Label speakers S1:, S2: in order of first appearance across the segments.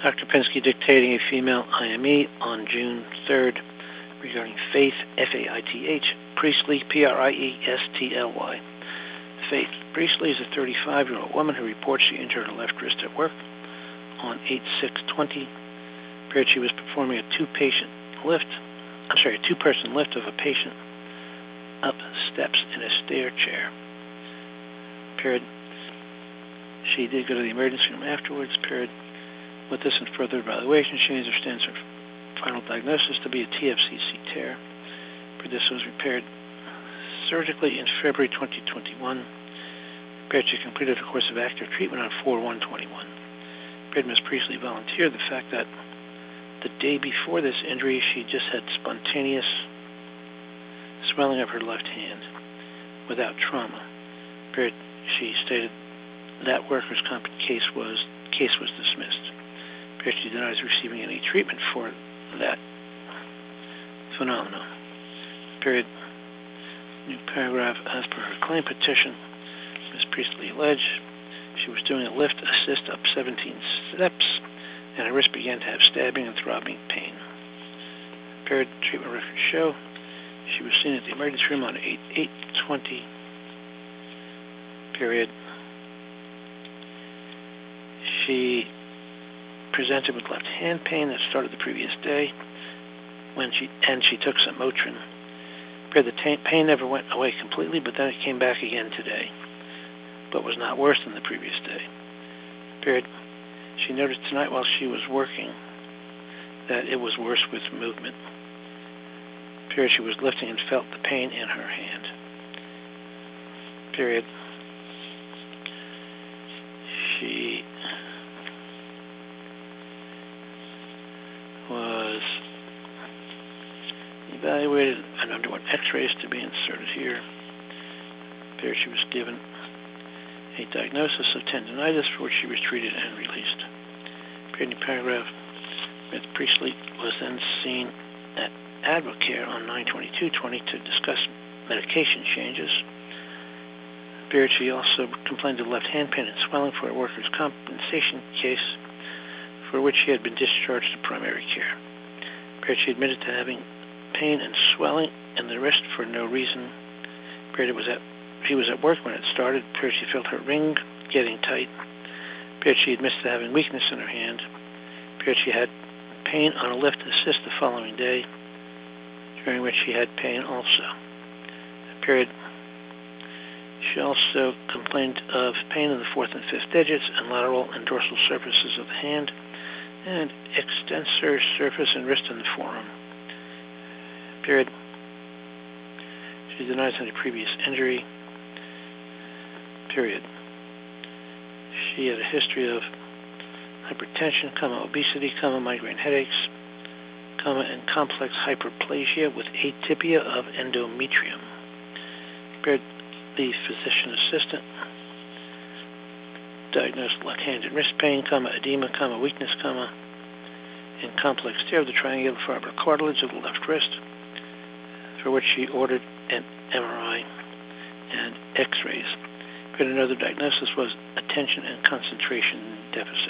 S1: Dr. Pensky dictating a female IME on June 3rd regarding Faith, F-A-I-T-H, Priestley, P-R-I-E-S-T-L-Y. Faith Priestley is a 35-year-old woman who reports she injured her left wrist at work on 8/6/20. Period. She was performing a two-person lift of a patient up steps in a stair chair. Period. She did go to the emergency room afterwards. Period. With this and further evaluation, she understands her final diagnosis to be a TFCC tear. This was repaired surgically in February 2021. She completed a course of active treatment on 4/1/21. Ms. Priestley volunteered the fact that the day before this injury, she just had spontaneous swelling of her left hand without trauma. She stated that workers' comp case was dismissed. She denies receiving any treatment for that phenomenon. New paragraph. As per her claim petition, Ms. Priestley alleged she was doing a lift assist up 17 steps, and her wrist began to have stabbing and throbbing pain. Treatment records show she was seen at the emergency room on 8/8/20. She presented with left hand pain that started the previous day and she took some Motrin. The pain never went away completely, but then it came back again today, but was not worse than the previous day. She noticed tonight while she was working that it was worse with movement. She was lifting and felt the pain in her hand. She was evaluated and underwent x-rays to be inserted here. She was given a diagnosis of tendonitis for which she was treated and released. New paragraph. Ms. Priestley was then seen at Advocare on 9/22/20 to discuss medication changes. She also complained of left hand pain and swelling for a workers' compensation case for which she had been discharged to primary care. She admitted to having pain and swelling in the wrist for no reason. She was at work when it started. She felt her ring getting tight. She admits to having weakness in her hand. She had pain on a lift assist the following day, during which she had pain also. She also complained of pain in the fourth and fifth digits and lateral and dorsal surfaces of the hand and extensor surface and wrist and the forearm. She denies any previous injury. She had a history of hypertension, obesity, migraine headaches, and complex hyperplasia with atypia of endometrium. The physician assistant diagnosed left hand and wrist pain, edema, weakness, and complex tear of the triangular fiber cartilage of the left wrist, for which she ordered an MRI and x-rays. Another diagnosis was attention and concentration deficit.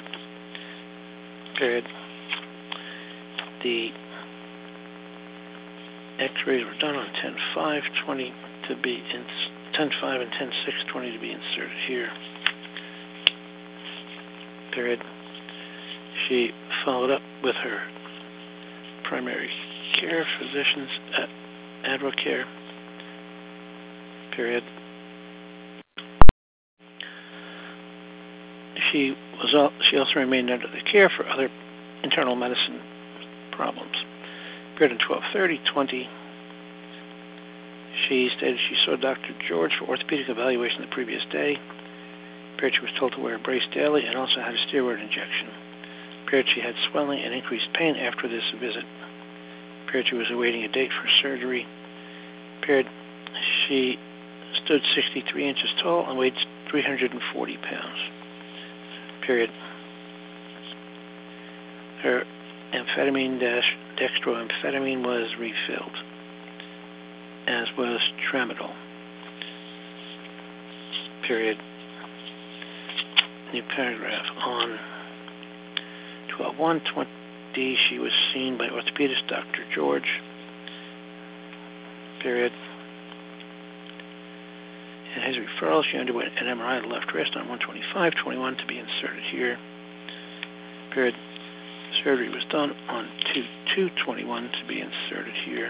S1: The x-rays were done on 10/5/20 to be 10/5 and 10/6/20 to be inserted here. She followed up with her primary care physicians at Advocare. She also remained under the care for other internal medicine problems. In 12/30/20, she stated she saw Dr. George for orthopedic evaluation the previous day. She was told to wear a brace daily and also had a steroid injection. She had swelling and increased pain after this visit. She was awaiting a date for surgery. She stood 63 inches tall and weighed 340 pounds. Her amphetamine-dextroamphetamine was refilled, as was tramadol. New paragraph. On 12/1/20, she was seen by orthopedist Dr. George. Period. And his referral, she underwent an MRI of the left wrist on 1/25/21 to be inserted here. Period. Surgery was done on 2/2/21 to be inserted here.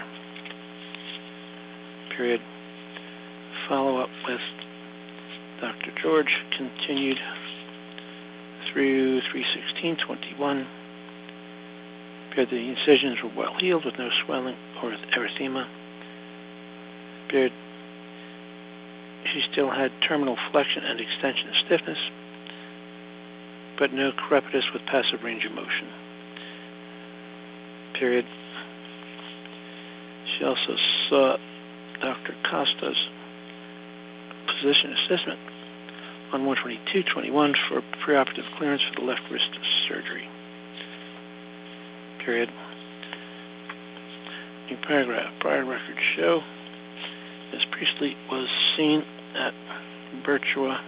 S1: Period. Follow-up with Dr. George continued through 3/16/21. Period. The incisions were well healed with no swelling or erythema. Period. She still had terminal flexion and extension stiffness, but no crepitus with passive range of motion. Period. She also saw Dr. Costa's physician assistant on 1/22/21 for preoperative clearance for the left wrist surgery. Period. New paragraph. Prior records show Ms. Priestley was seen at Birchua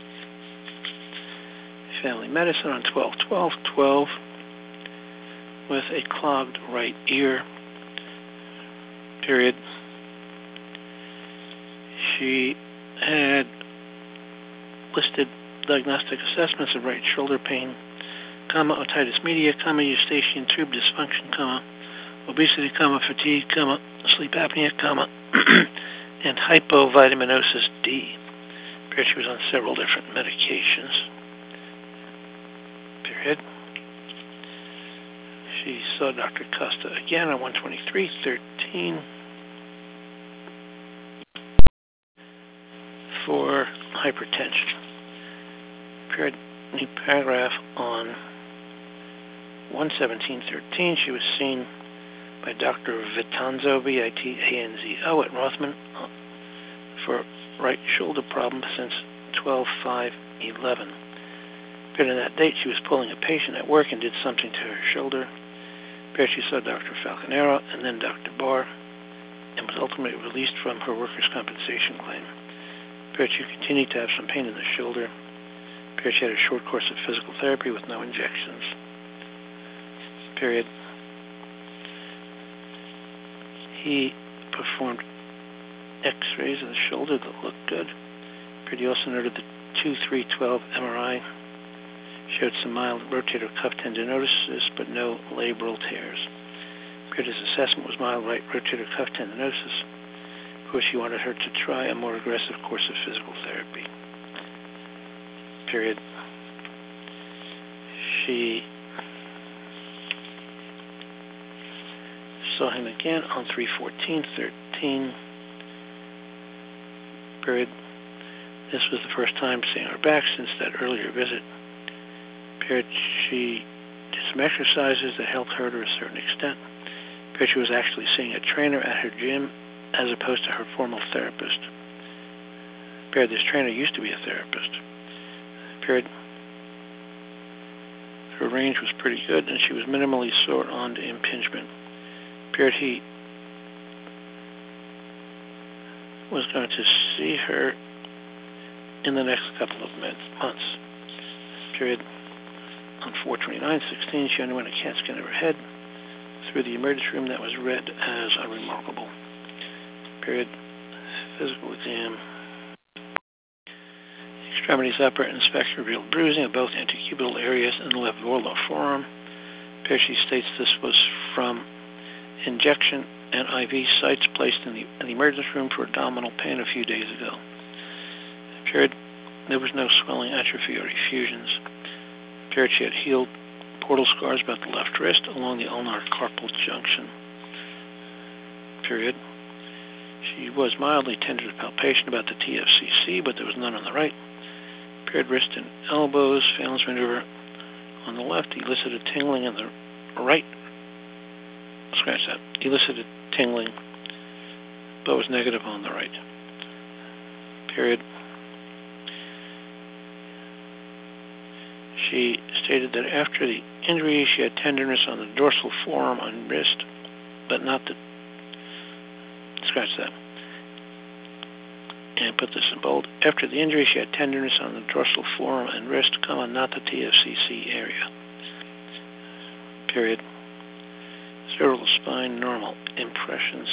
S1: Family Medicine on 12/12/12 with a clogged right ear. Period. She had listed diagnostic assessments of right shoulder pain, otitis media, eustachian tube dysfunction, obesity, fatigue, sleep apnea, and hypovitaminosis D. Period. She was on several different medications. Period. She saw Dr. Costa again on 1/23/13 for hypertension. Period. New paragraph on 1/17/13. She was seen by Dr. Vitanzo, Vitanzo, at Rothman for right shoulder problem since 12/5/11. Period. On that date, she was pulling a patient at work and did something to her shoulder. Period. She saw Dr. Falconero and then Dr. Barr and was ultimately released from her workers' compensation claim. Period. She continued to have some pain in the shoulder. Period. She had a short course of physical therapy with no injections. Period. He performed x-rays of the shoulder that looked good. Period. He also noted the 2/3/12 MRI showed some mild rotator cuff tendinosis, but no labral tears. Period. His assessment was mild right rotator cuff tendinosis, for which he wanted her to try a more aggressive course of physical therapy. Period. She saw him again on 3/14/13. Period. This was the first time seeing her back since that earlier visit. Period. She did some exercises that helped her to a certain extent. Period. She was actually seeing a trainer at her gym as opposed to her formal therapist. Period. This trainer used to be a therapist. Period. Her range was pretty good, and she was minimally sore on the impingement. Period. He was going to see her in the next couple of months. Period. On 4/29/16, she underwent a CAT scan of her head through the emergency room that was read as unremarkable. Period. Physical exam. Extremities upper inspection revealed bruising of both antecubital areas in the left volar forearm. Period. She states this was from injection and IV sites placed in the emergency room for abdominal pain a few days ago. Period. There was no swelling, atrophy, or effusions. Period. She had healed portal scars about the left wrist along the ulnar carpal junction. Period. She was mildly tender to palpation about the TFCC, but there was none on the right. Period. Wrist and elbows, phalanx maneuver on the left elicited tingling in the right. Scratch that. Elicited tingling, but was negative on the right. Period. She stated that after the injury, she had tenderness on the dorsal forearm and wrist, but not the... Scratch that. And put this in bold. After the injury, she had tenderness on the dorsal forearm and wrist, not the TFCC area. period. Cervical spine normal. Impressions.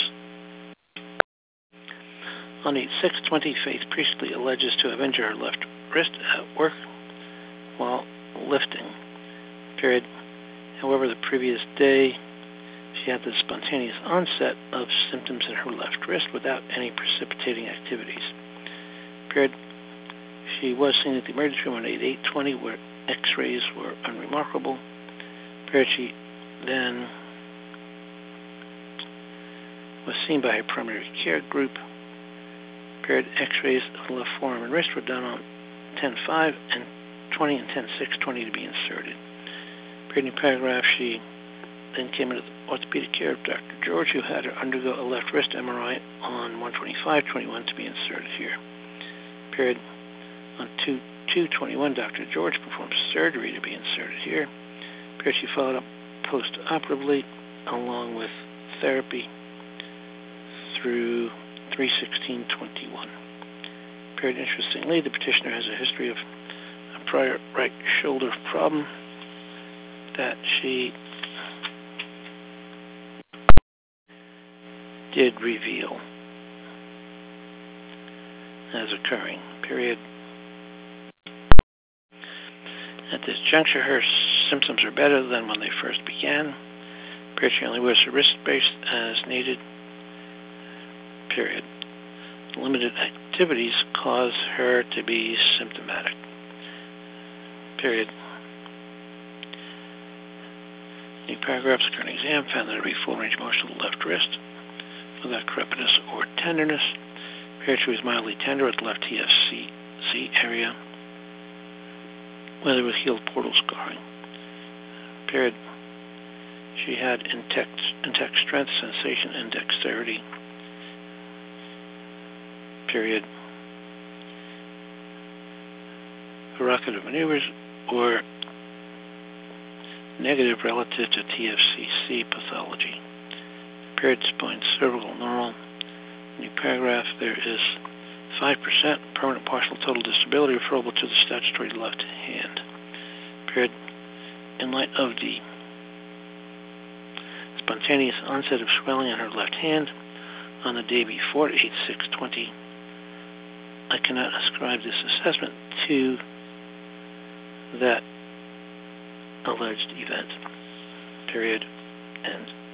S1: On 8/6/20, Faith Priestley alleges to have injured her left wrist at work while lifting. Period. However, the previous day, she had the spontaneous onset of symptoms in her left wrist without any precipitating activities. Period. She was seen at the emergency room on 8/8/20, where X-rays were unremarkable. Period. She then was seen by her primary care group. Period. X-rays of the left forearm and wrist were done on 10/5 and 20 and 10/6/20 to be inserted. Period. In paragraph, she then came into the orthopedic care of Dr. George, who had her undergo a left wrist MRI on 1/25/21 to be inserted here. Period. On 2/2/21, Dr. George performed surgery to be inserted here. Period. She followed up post-operatively along with therapy through 3/16/21. Period. Interestingly, the petitioner has a history of a prior right shoulder problem that she did reveal as occurring. Period. At this juncture, her symptoms are better than when they first began. Period. She only wears her wrist brace as needed. Period. Limited activities cause her to be symptomatic. Period. New paragraphs, current exam found that every full range of motion of the left wrist without crepitous or tenderness. Period. She was mildly tender at the left TFC area, whether with healed portal scarring. Period. She had intact strength, sensation, and dexterity. Period. Provocative maneuvers were negative relative to TFCC pathology. Period. Spine cervical normal. New paragraph, there is 5% permanent partial total disability referable to the statutory left hand. Period. In light of the spontaneous onset of swelling on her left hand on the day before 8/6/20, I cannot ascribe this assessment to that alleged event. Period. End.